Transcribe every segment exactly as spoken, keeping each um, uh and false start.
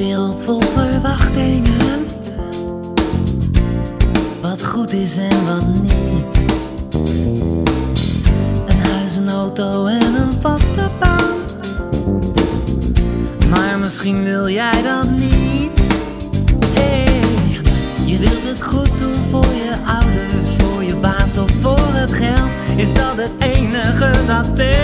wereld vol verwachtingen, wat goed is en wat niet. Een huis, een auto en een vaste baan, maar misschien wil jij dat niet. Hey, je wilt het goed doen voor je ouders, voor je baas of voor het geld. Is dat het enige dat telt?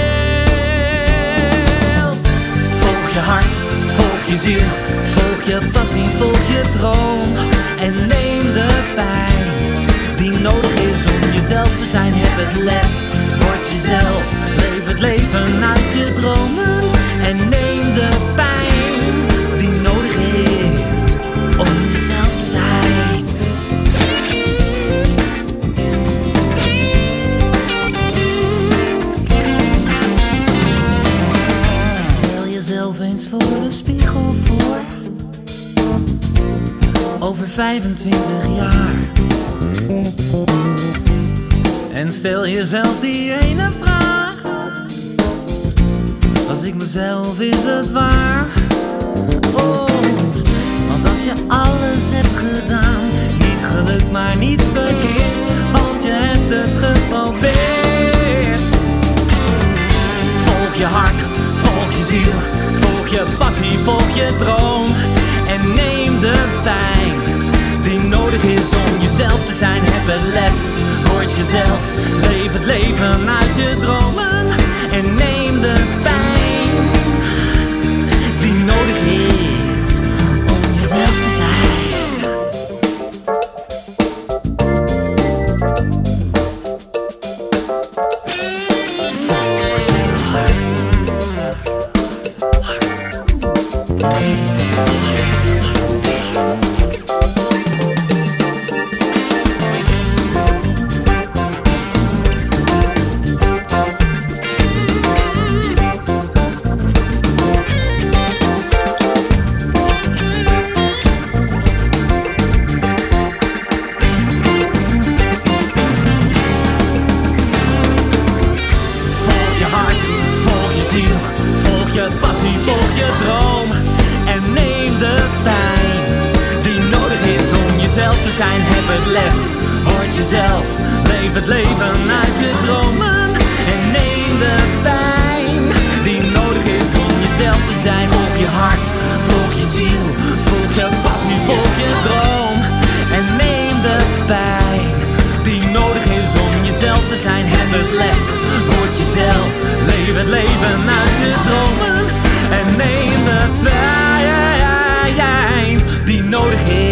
Volg je hart, volg je ziel, volg je passie, volg je droom. En neem de pijn die nodig is om jezelf te zijn. Heb het lef, word jezelf, leef het leven uit je dromen. En neem de pijn die nodig is om jezelf te zijn. Stel jezelf eens voor de spiegel voor, over vijfentwintig jaar. En stel jezelf die ene vraag: was ik mezelf, is het waar? Oh, want als je alles hebt gedaan, niet gelukt maar niet verkeerd, want je hebt het geprobeerd. Volg je hart, volg je ziel, volg je passie, volg je droom. En neem de pijn die nodig is om jezelf te zijn. Heb het lef, word jezelf, leef het leven uit je dromen. En neem de pijn die nodig is om jezelf te zijn. Volg je hart, hart, hart. Volg je passie, volg je droom. En neem de pijn die nodig is om jezelf te zijn. Heb het lef, word jezelf, leef het leven uit je dromen. En neem de pijn die nodig is om jezelf te zijn. Volg je hart, volg je ziel, volg je passie, volg je droom. En neem de pijn die nodig is om jezelf te zijn. Heb het lef, word jezelf, leef het leven uit je dromen. En neem de pijn die nodig is